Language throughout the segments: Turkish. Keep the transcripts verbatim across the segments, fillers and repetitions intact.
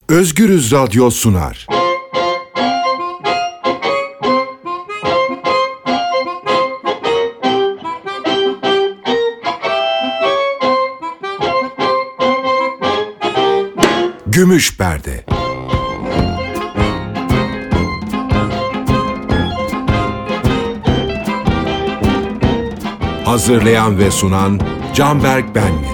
Özgürüz Radyo sunar. Gümüş Perde. Hazırlayan ve sunan Canberk Benli.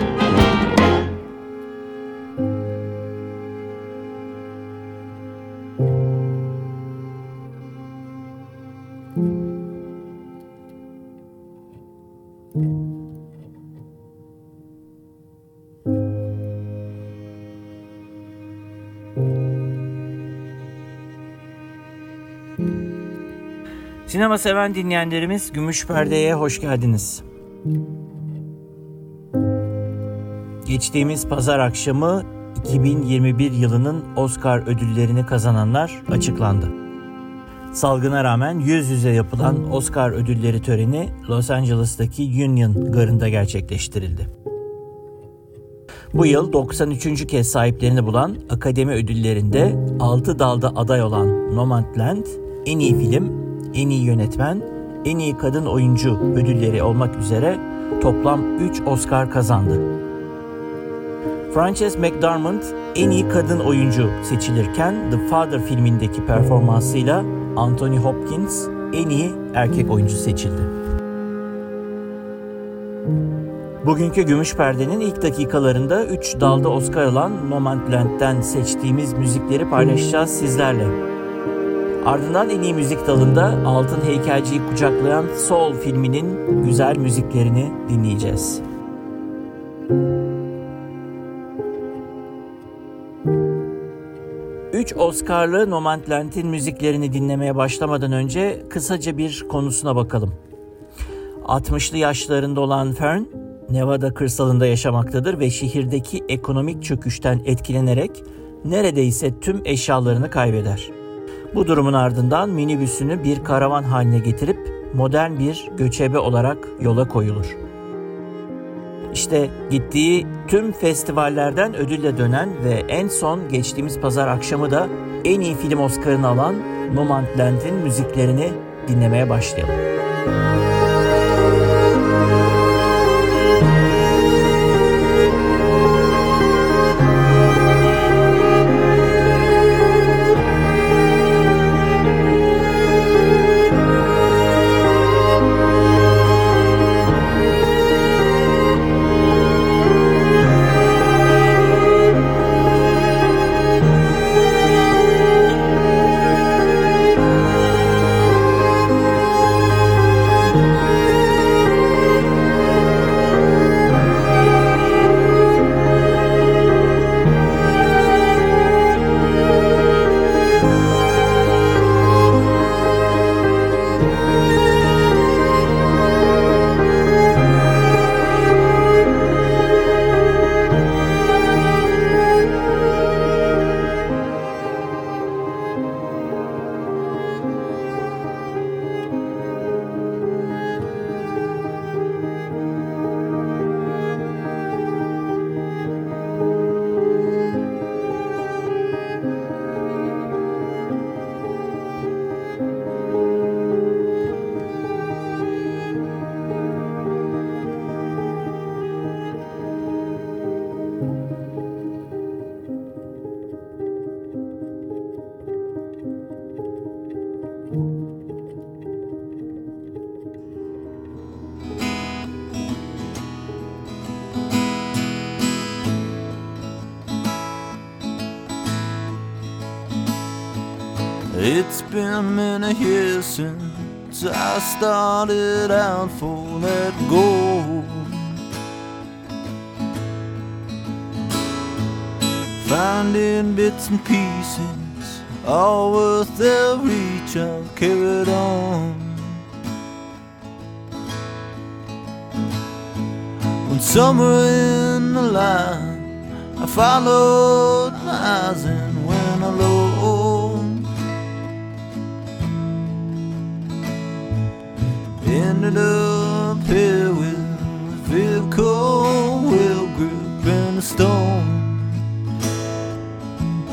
Sinema seven dinleyenlerimiz Gümüş Perde'ye hoş geldiniz. Geçtiğimiz pazar akşamı iki bin yirmi bir yılının Oscar ödüllerini kazananlar açıklandı. Salgına rağmen yüz yüze yapılan Oscar ödülleri töreni Los Angeles'taki Union Garı'nda gerçekleştirildi. Bu yıl doksan üçüncü kez sahiplerini bulan Akademi Ödülleri'nde altı dalda aday olan Nomadland, en iyi film, en iyi yönetmen, en iyi kadın oyuncu ödülleri olmak üzere toplam üç Oscar kazandı. Frances McDormand en iyi kadın oyuncu seçilirken The Father filmindeki performansıyla Anthony Hopkins en iyi erkek oyuncu seçildi. Bugünkü Gümüş Perde'nin ilk dakikalarında üç dalda Oscar alan Nomadland'den seçtiğimiz müzikleri paylaşacağız sizlerle. Ardından en iyi müzik dalında Altın Heykelciyi kucaklayan Soul filminin güzel müziklerini dinleyeceğiz. Üç Oscar'lı Nomadland'in müziklerini dinlemeye başlamadan önce kısaca bir konusuna bakalım. altmışlı yaşlarında olan Fern, Nevada kırsalında yaşamaktadır ve şehirdeki ekonomik çöküşten etkilenerek neredeyse tüm eşyalarını kaybeder. Bu durumun ardından minibüsünü bir karavan haline getirip modern bir göçebe olarak yola koyulur. İşte gittiği tüm festivallerden ödülle dönen ve en son geçtiğimiz pazar akşamı da en iyi film Oscar'ını alan Nomadland'in müziklerini dinlemeye başlayalım. It's been many years since I started out for that goal. Finding bits and pieces, all worth their reach, I've carried on. When somewhere in the line I followed my eyes and went alone. Ended up here with a vehicle wheel grip and a stone.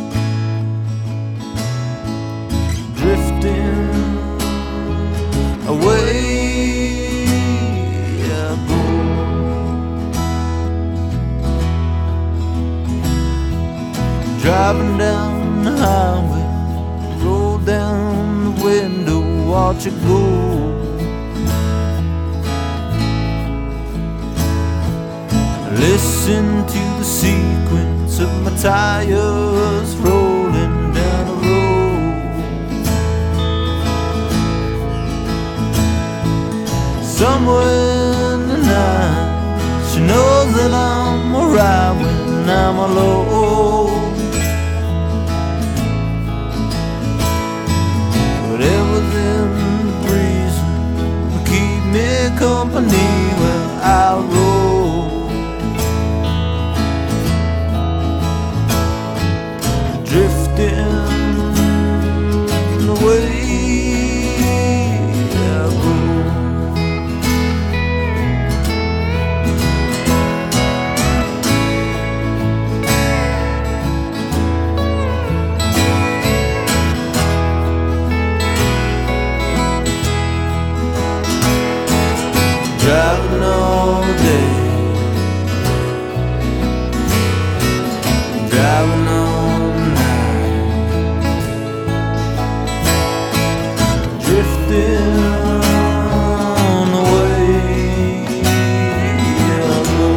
Driving down the highway, roll down the window, watch it go. Listen to the sequence of my tires rolling down the road. Somewhere in the night, she knows that I'm alright when I'm alone. Whatever's in the breeze will keep me company where I roll. Drifting away I go. Driving all day, driving all night, drifting away I go.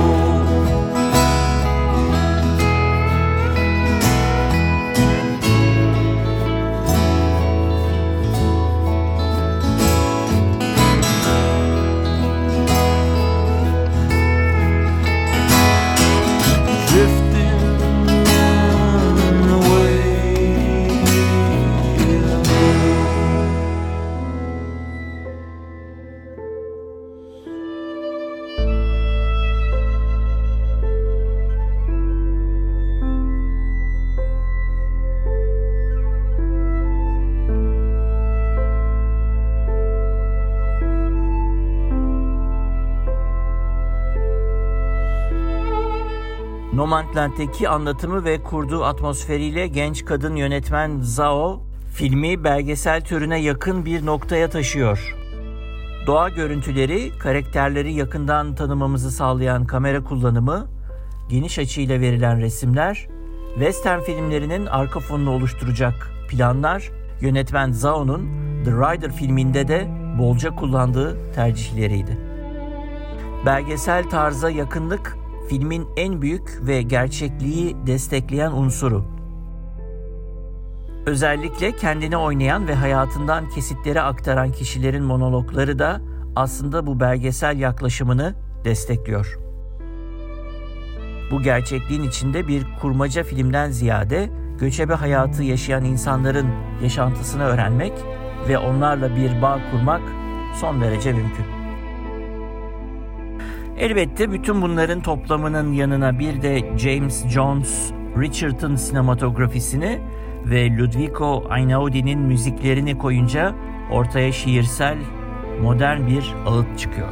Nomadland'deki anlatımı ve kurduğu atmosferiyle genç kadın yönetmen Zhao, filmi belgesel türüne yakın bir noktaya taşıyor. Doğa görüntüleri, karakterleri yakından tanımamızı sağlayan kamera kullanımı, geniş açıyla verilen resimler, western filmlerinin arka fonunu oluşturacak planlar, yönetmen Zhao'nun The Rider filminde de bolca kullandığı tercihleriydi. Belgesel tarza yakınlık, filmin en büyük ve gerçekliği destekleyen unsuru. Özellikle kendini oynayan ve hayatından kesitleri aktaran kişilerin monologları da aslında bu belgesel yaklaşımını destekliyor. Bu gerçekliğin içinde bir kurmaca filmden ziyade göçebe hayatı yaşayan insanların yaşantısını öğrenmek ve onlarla bir bağ kurmak son derece mümkün. Elbette bütün bunların toplamının yanına bir de James Jones Richardson sinematografisini ve Ludovico Einaudi'nin müziklerini koyunca ortaya şiirsel, modern bir ağıt çıkıyor.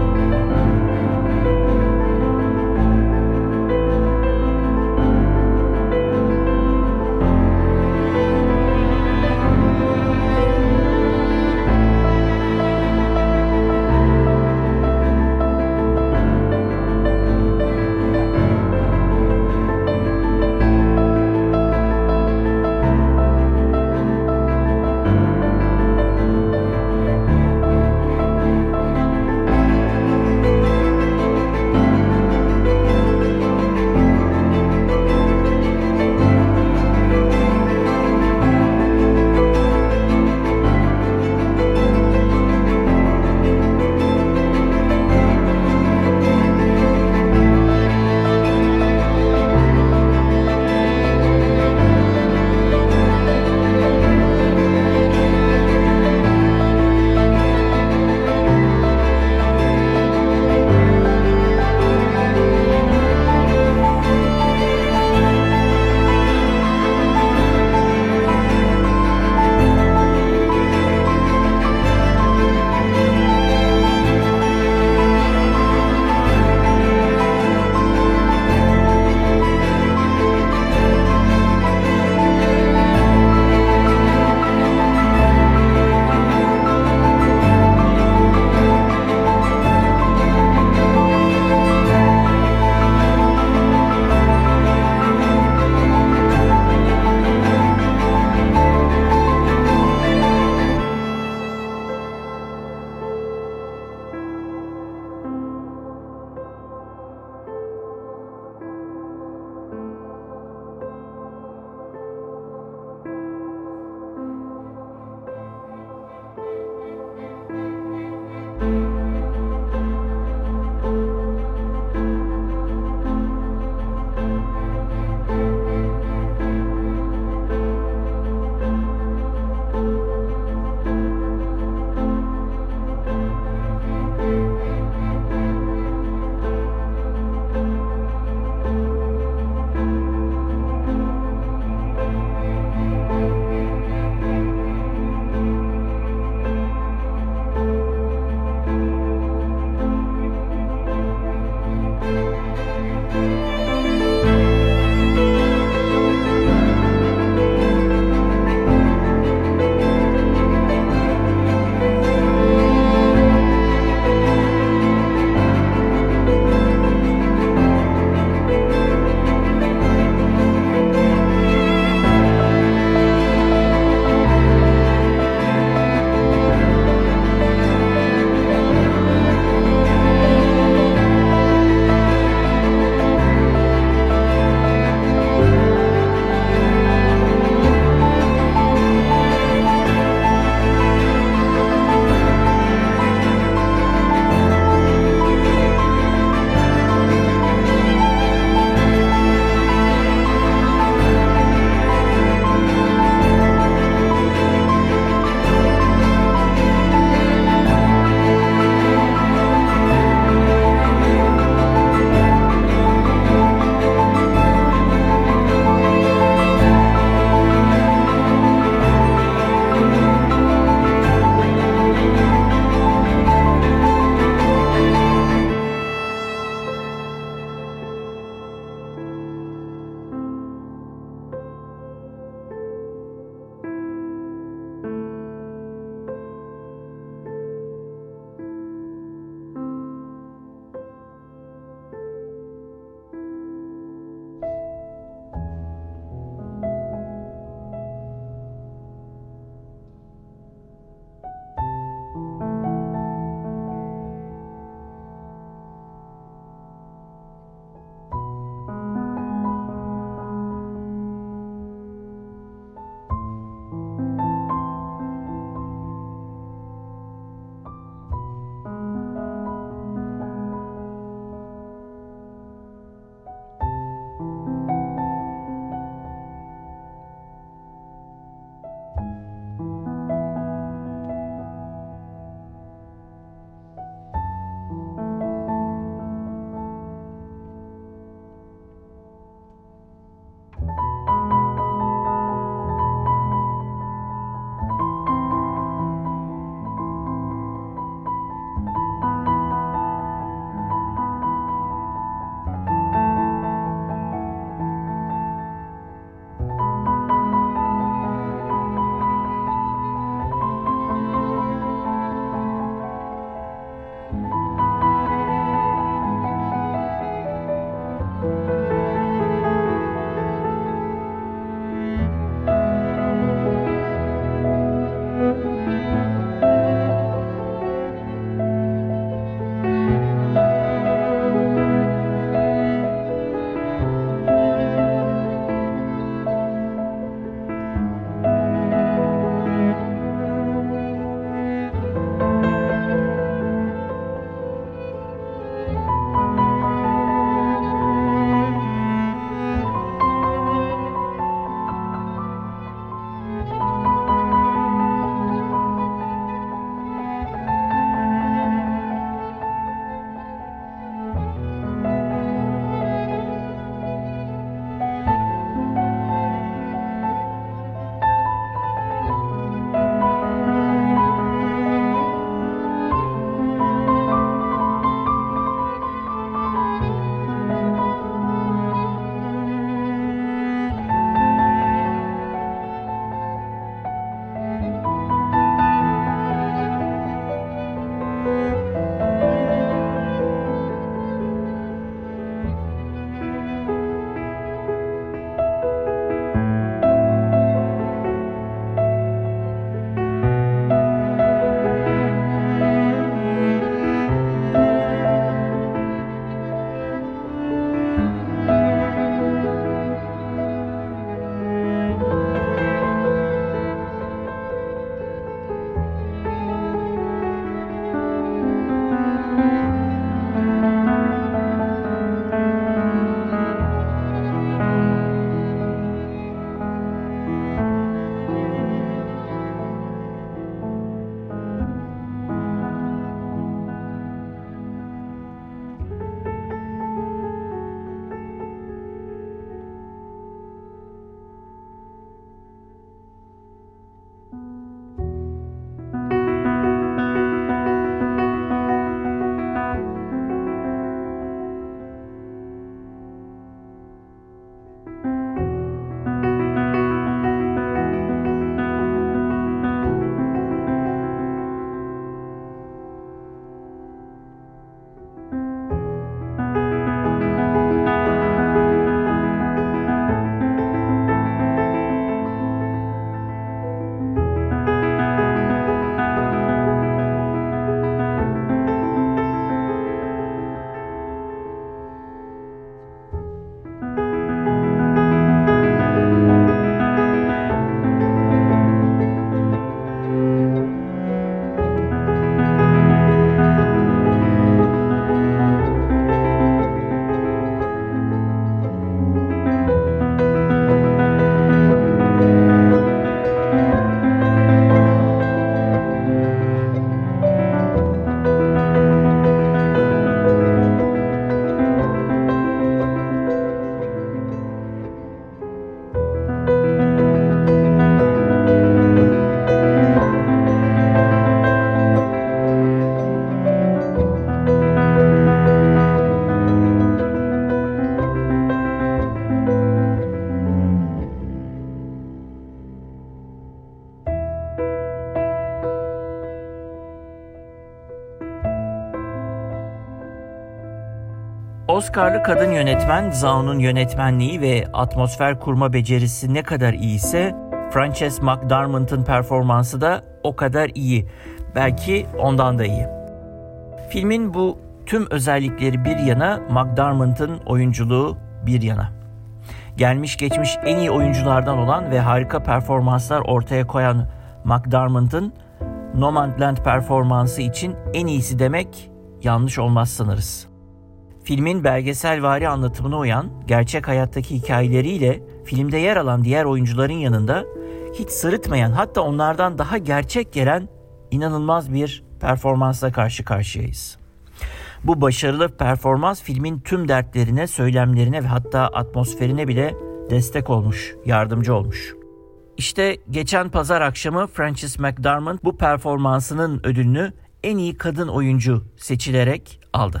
Oscar'lı kadın yönetmen Zaun'un yönetmenliği ve atmosfer kurma becerisi ne kadar iyiyse Frances McDormand'ın performansı da o kadar iyi. Belki ondan da iyi. Filmin bu tüm özellikleri bir yana, McDormand'ın oyunculuğu bir yana. Gelmiş geçmiş en iyi oyunculardan olan ve harika performanslar ortaya koyan McDormand'ın Nomadland performansı için en iyisi demek yanlış olmaz sanırız. Filmin belgeselvari anlatımına uyan, gerçek hayattaki hikayeleriyle filmde yer alan diğer oyuncuların yanında hiç sırıtmayan, hatta onlardan daha gerçek gelen inanılmaz bir performansla karşı karşıyayız. Bu başarılı performans filmin tüm dertlerine, söylemlerine ve hatta atmosferine bile destek olmuş, yardımcı olmuş. İşte geçen pazar akşamı Frances McDormand bu performansının ödülünü en iyi kadın oyuncu seçilerek aldı.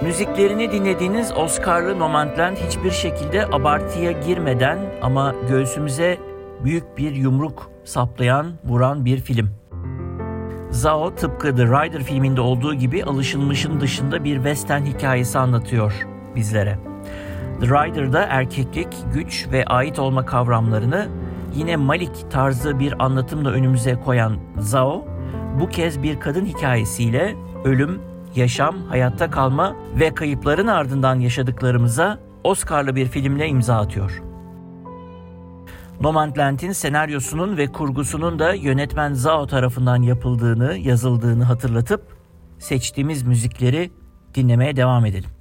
Müziklerini dinlediğiniz Oscar'lı Nomadland hiçbir şekilde abartıya girmeden ama göğsümüze büyük bir yumruk saplayan, vuran bir film. Zao tıpkı The Rider filminde olduğu gibi alışılmışın dışında bir western hikayesi anlatıyor bizlere. The Rider'da erkeklik, güç ve ait olma kavramlarını yine Malik tarzı bir anlatımla önümüze koyan Zao, bu kez bir kadın hikayesiyle ölüm, yaşam, hayatta kalma ve kayıpların ardından yaşadıklarımıza Oscar'lı bir filmle imza atıyor. Nomadland'in senaryosunun ve kurgusunun da yönetmen Zao tarafından yapıldığını, yazıldığını hatırlatıp seçtiğimiz müzikleri dinlemeye devam edelim.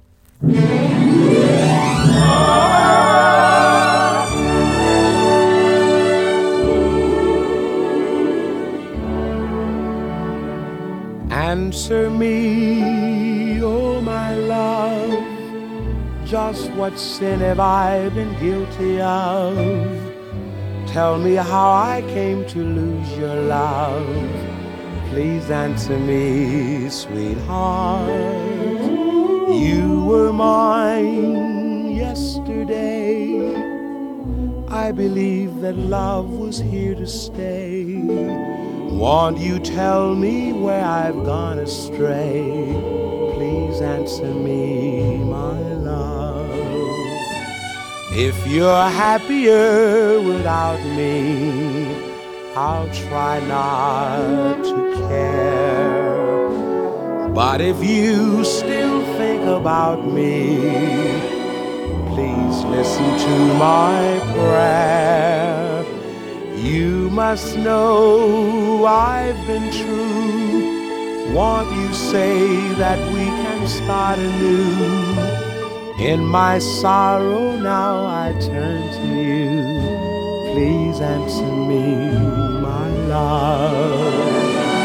Answer me, oh my love, just what sin have I been guilty of? Tell me how I came to lose your love. Please answer me, sweetheart. You were mine yesterday. I believe that love was here to stay. Won't you tell me where I've gone astray? Please answer me, my love. If you're happier without me, I'll try not to care. But if you still think about me, please listen to my prayer. You must know I've been true. Won't you say that we can start anew? In my sorrow now I turn to you. Please answer me, my love.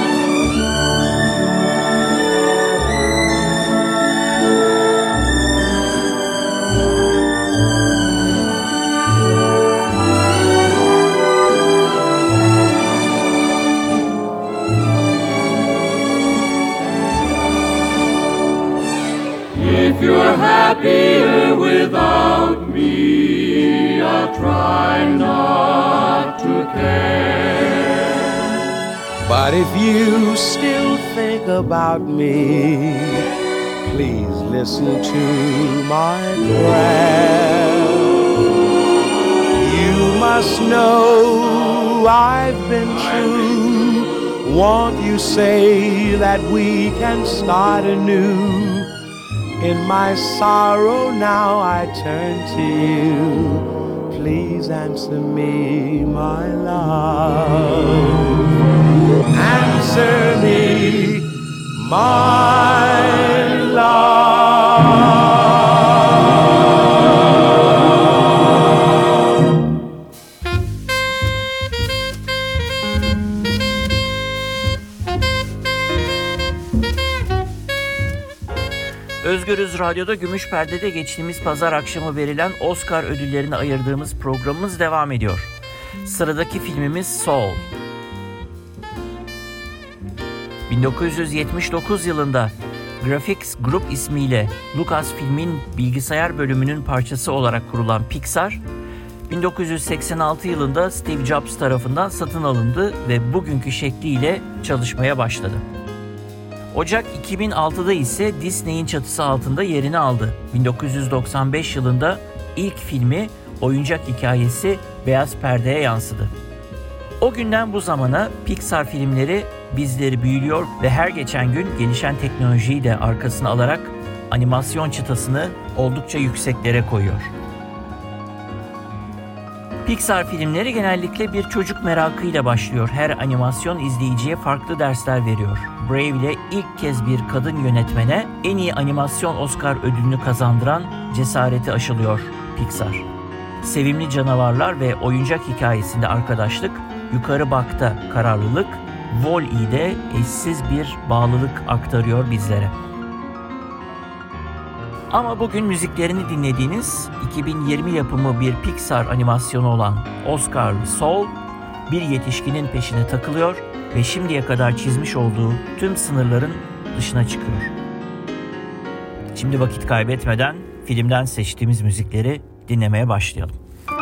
If you're happier without me, I'll try not to care. But if you still think about me, please listen to my prayer. You must know I've been true. Won't you say that we can start anew? In my sorrow now I turn to you. Please answer me, my love. Answer me, my love. Özgürüz Radyo'da Gümüş Perde'de geçtiğimiz pazar akşamı verilen Oscar ödüllerine ayırdığımız programımız devam ediyor. Sıradaki filmimiz Soul. bin dokuz yüz yetmiş dokuz yılında Graphics Group ismiyle Lucasfilm'in bilgisayar bölümünün parçası olarak kurulan Pixar, bin dokuz yüz seksen altı yılında Steve Jobs tarafından satın alındı ve bugünkü şekliyle çalışmaya başladı. Ocak iki bin altıda ise Disney'in çatısı altında yerini aldı. bin dokuz yüz doksan beş yılında ilk filmi Oyuncak Hikayesi beyaz perdeye yansıdı. O günden bu zamana Pixar filmleri bizleri büyülüyor ve her geçen gün gelişen teknolojiyi de arkasına alarak animasyon çıtasını oldukça yükseklere koyuyor. Pixar filmleri genellikle bir çocuk merakıyla başlıyor. Her animasyon izleyiciye farklı dersler veriyor. Brave ile ilk kez bir kadın yönetmene en iyi animasyon Oscar ödülünü kazandıran cesareti aşılıyor Pixar. Sevimli canavarlar ve oyuncak hikayesinde arkadaşlık, Yukarı Bak'ta kararlılık, Wall-E'de eşsiz bir bağlılık aktarıyor bizlere. Ama bugün müziklerini dinlediğiniz iki bin yirmi yapımı bir Pixar animasyonu olan Oscar'lı Soul, bir yetişkinin peşine takılıyor ve şimdiye kadar çizmiş olduğu tüm sınırların dışına çıkıyor. Şimdi vakit kaybetmeden filmden seçtiğimiz müzikleri dinlemeye başlayalım.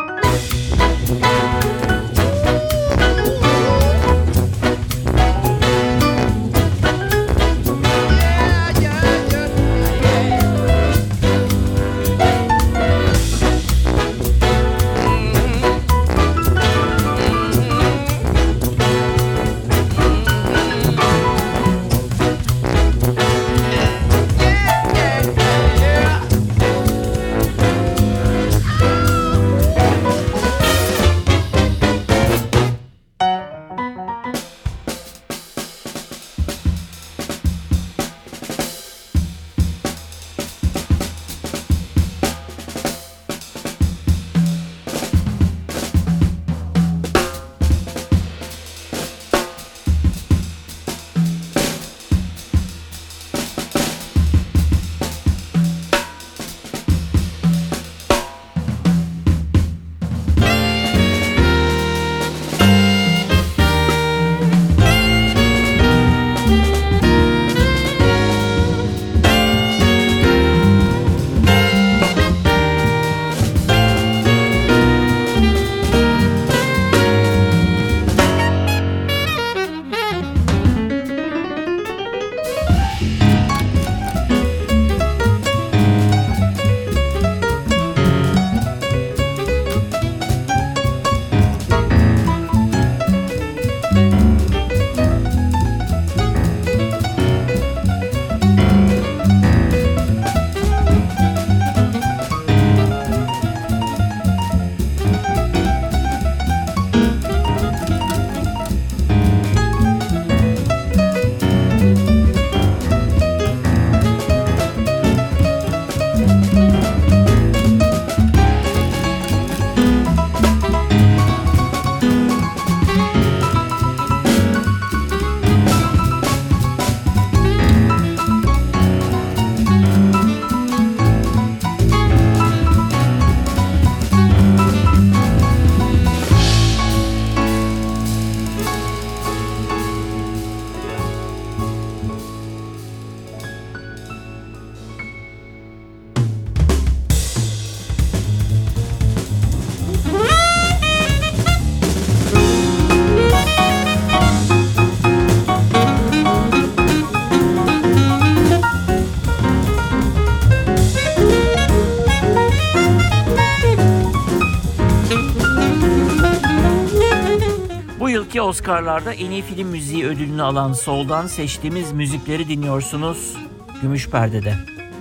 Yılki Oscar'larda en iyi film müziği ödülünü alan Soul'dan seçtiğimiz müzikleri dinliyorsunuz Gümüş Perde'de.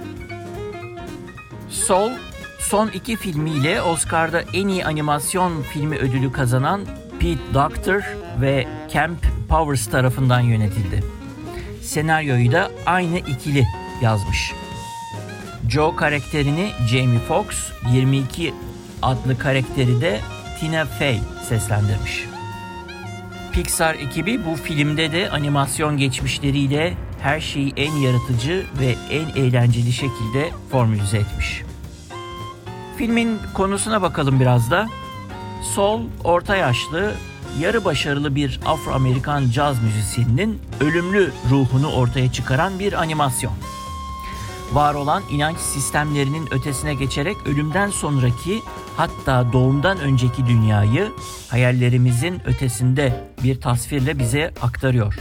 Soul, son iki filmiyle Oscar'da en iyi animasyon filmi ödülü kazanan Pete Docter ve Kemp Powers tarafından yönetildi. Senaryoyu da aynı ikili yazmış. Joe karakterini Jamie Foxx, yirmi iki adlı karakteri de Tina Fey seslendirmiş. Pixar ekibi bu filmde de animasyon geçmişleriyle her şeyi en yaratıcı ve en eğlenceli şekilde formülize etmiş. Filmin konusuna bakalım biraz da. Soul, orta yaşlı, yarı başarılı bir Afro-Amerikan caz müzisyeninin ölümlü ruhunu ortaya çıkaran bir animasyon. Var olan inanç sistemlerinin ötesine geçerek ölümden sonraki, hatta doğumdan önceki dünyayı hayallerimizin ötesinde bir tasvirle bize aktarıyor.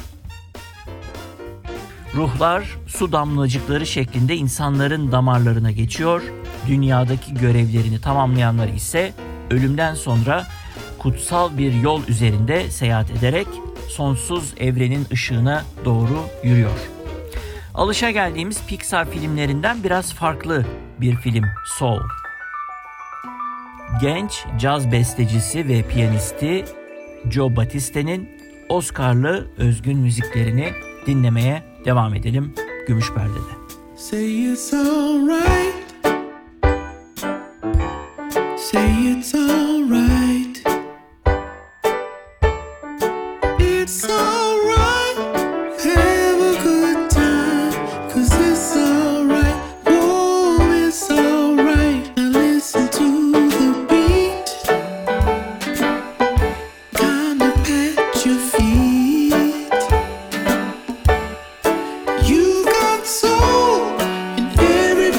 Ruhlar su damlacıkları şeklinde insanların damarlarına geçiyor, dünyadaki görevlerini tamamlayanlar ise ölümden sonra kutsal bir yol üzerinde seyahat ederek sonsuz evrenin ışığına doğru yürüyor. Alışageldiğimiz Pixar filmlerinden biraz farklı bir film Soul. Genç caz bestecisi ve piyanisti Joe Batiste'nin Oscar'lı özgün müziklerini dinlemeye devam edelim Gümüş Perde'de. Say it's alright. Say it's alright. It's alright. Have a good time. 'Cause it's alright. Oh, it's alright. Now listen to the beat. Time to pat your feet. You got soul in every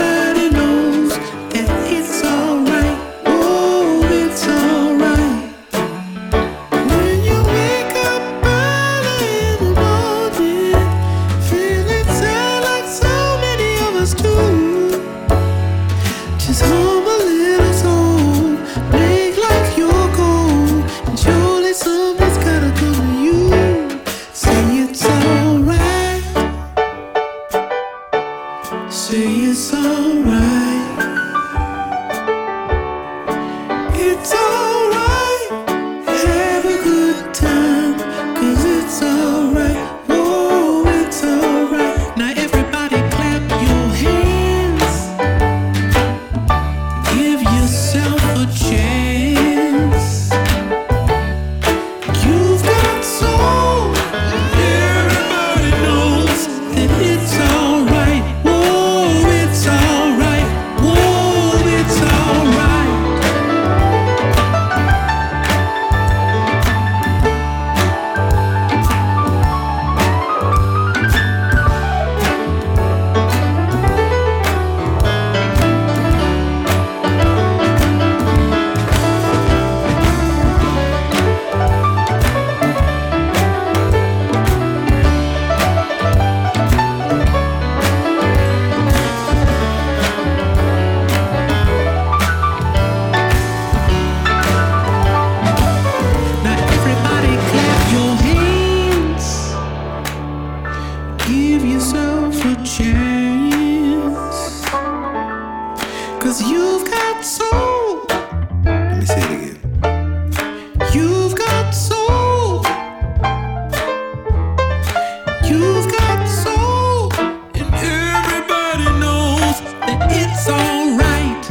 say it's alright. It's alright. Have a good time, 'cause it's alright. Oh, it's alright. Now everybody clap your hands. Give yourself a chance. You've got soul. Everybody knows that it's alright. Whoa, it's alright. Whoa, it's alright. Now everybody clap your hands. Give yourself a chance. 'Cause you've got soul. Let me say it again. You've got soul. You've got soul. And everybody knows that it's alright.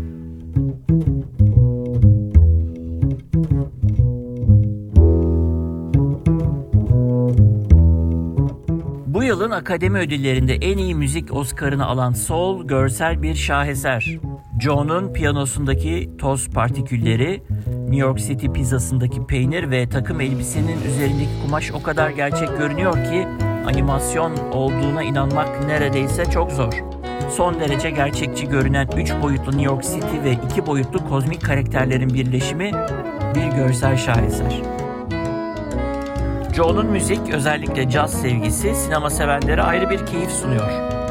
Bu yılın Akademi Ödülleri'nde en iyi müzik Oscar'ını alan Soul görsel bir şaheser. John'un piyanosundaki toz partikülleri, New York City pizzasındaki peynir ve takım elbisenin üzerindeki kumaş o kadar gerçek görünüyor ki animasyon olduğuna inanmak neredeyse çok zor. Son derece gerçekçi görünen üç boyutlu New York City ve iki boyutlu kozmik karakterlerin birleşimi bir görsel şaheser. John'un müzik, özellikle caz sevgisi, sinema sevenlere ayrı bir keyif sunuyor.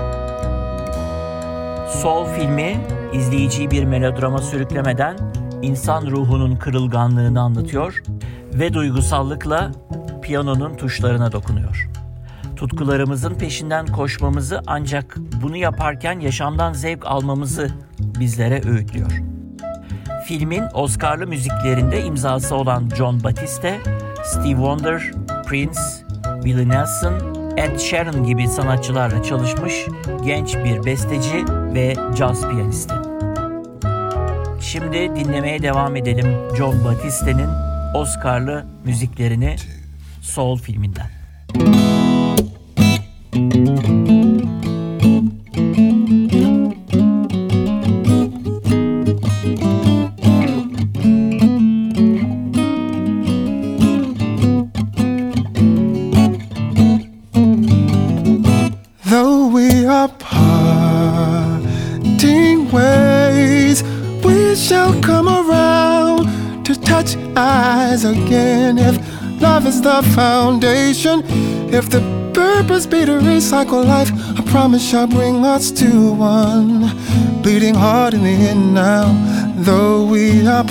Soul filmi, izleyiciyi bir melodrama sürüklemeden insan ruhunun kırılganlığını anlatıyor ve duygusallıkla piyanonun tuşlarına dokunuyor. Tutkularımızın peşinden koşmamızı, ancak bunu yaparken yaşamdan zevk almamızı bizlere öğütlüyor. Filmin Oscar'lı müziklerinde imzası olan Jon Batiste, Stevie Wonder, Prince, Willie Nelson, Ed Sheeran gibi sanatçılarla çalışmış genç bir besteci ve caz piyanisti. Şimdi dinlemeye devam edelim Jon Batiste'nin Oscar'lı müziklerini Soul filminden. Though we are parting ways, we shall come around to touch eyes again. If love is the foundation, if the purpose be to recycle life, I promise shall bring us to one bleeding heart in the end now. Though we are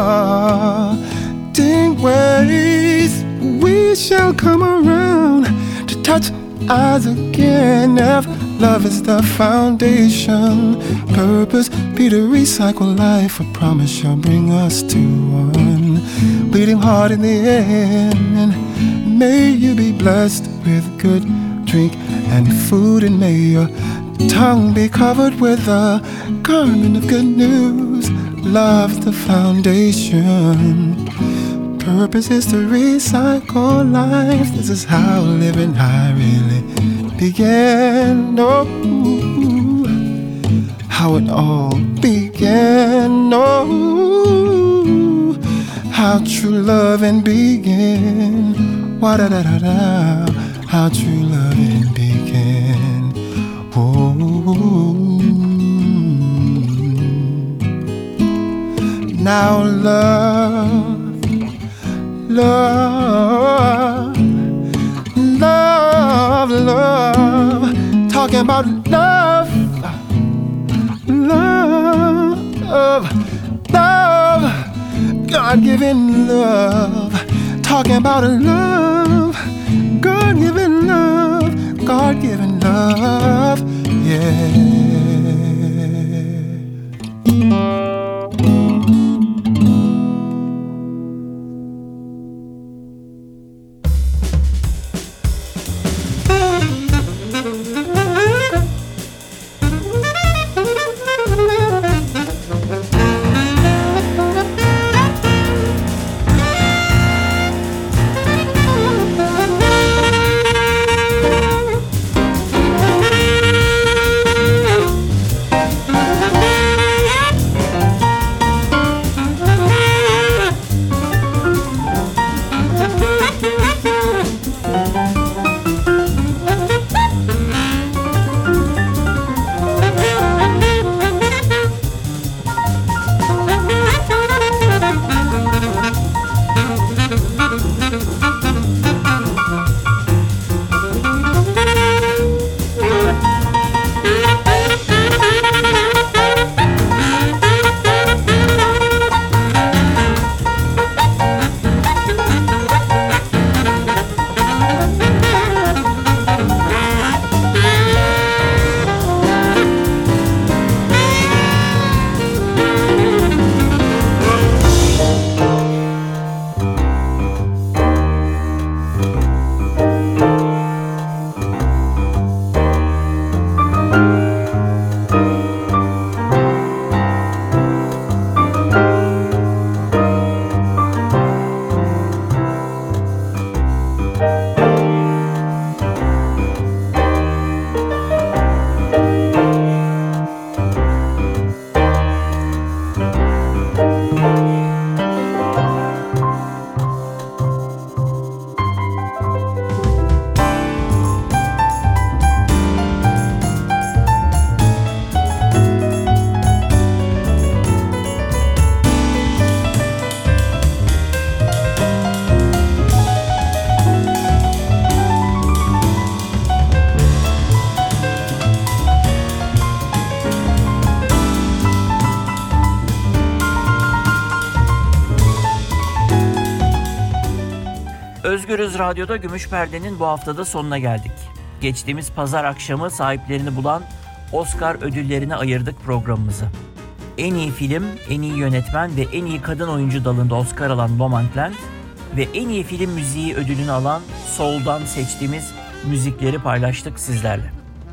parting ways, we shall come around to touch eyes again. If love is the foundation, purpose be to recycle life, I promise shall bring us to one bleeding heart in the end. May you be blessed with good drink and food, and may your tongue be covered with a garment of good news. Love's the foundation, purpose is to recycle life. This is how living high really began. Oh, how it all began. Oh, how true loving began. Wa da da da da. How true loving began. Oh, now love. Love, love, love, talking about love, love, love, God-given love, talking about love, God-given love, God-given love, yeah. Özgürüz Radyo'da Gümüş Perde'nin bu haftada sonuna geldik. Geçtiğimiz pazar akşamı sahiplerini bulan Oscar ödüllerine ayırdık programımızı. En iyi film, en iyi yönetmen ve en iyi kadın oyuncu dalında Oscar alan Nomadland ve en iyi film müziği ödülünü alan Soul'dan seçtiğimiz müzikleri paylaştık sizlerle.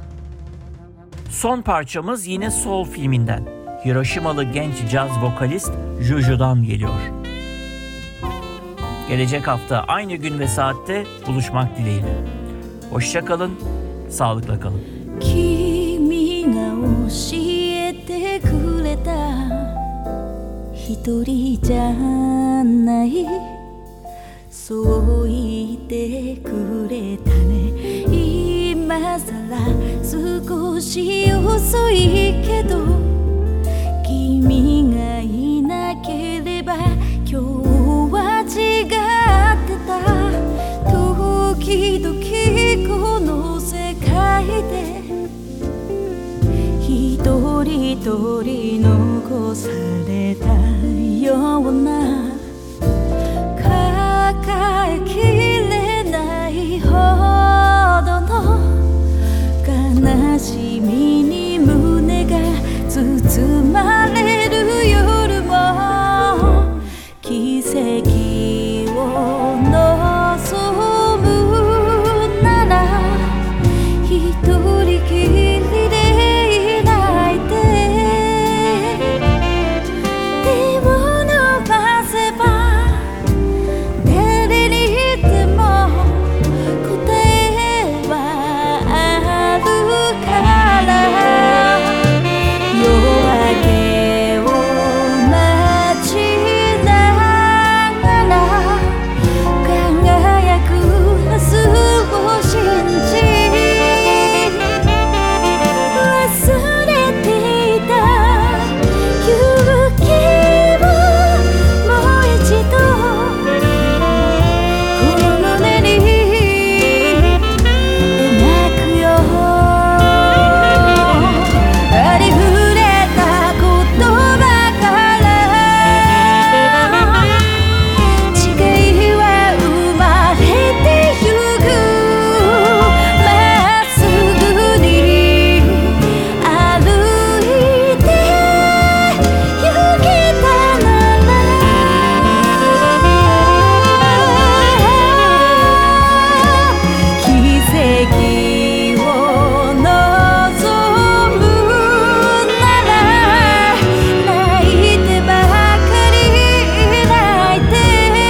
Son parçamız yine Soul filminden. Hiroşimalı genç caz vokalist Juju'dan geliyor. Gelecek hafta aynı gün ve saatte buluşmak dileğiyle. Hoşça kalın, sağlıkla kalın. 君が教えてくれた一人じゃないそう言ってくれたね今さら少し遅いけど君がいなければ今日は違ってた時々この世界で一人一人残されたような抱えきれないほどの悲しみに胸が包まれる夜も奇跡を望むなら一人きりでいないで手を伸ばせば誰にでも答えはあるから夜明けを待ちながら輝く明日を信じ忘れていた勇気をもう一度この胸に描くよありふれた言葉から違いは生まれてゆくまっすぐに歩いてゆけたなら奇跡を望むなら泣いてばかりいないで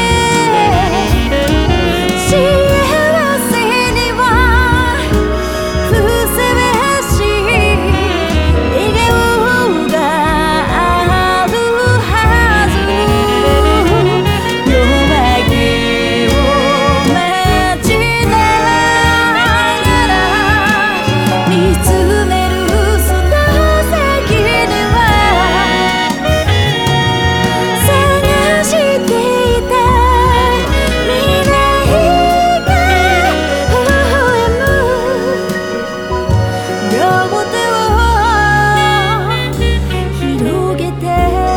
幸せにはふさわしい笑顔があるはず夜明けを待ちながら見つめるその先には探していた未来が微笑む両手を広げて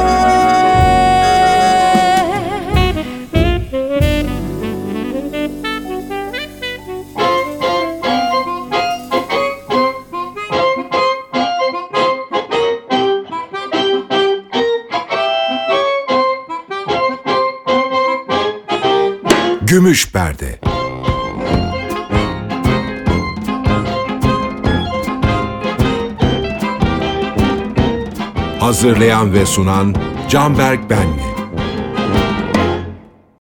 Gümüş Perde. Hazırlayan ve sunan Canberk Benli.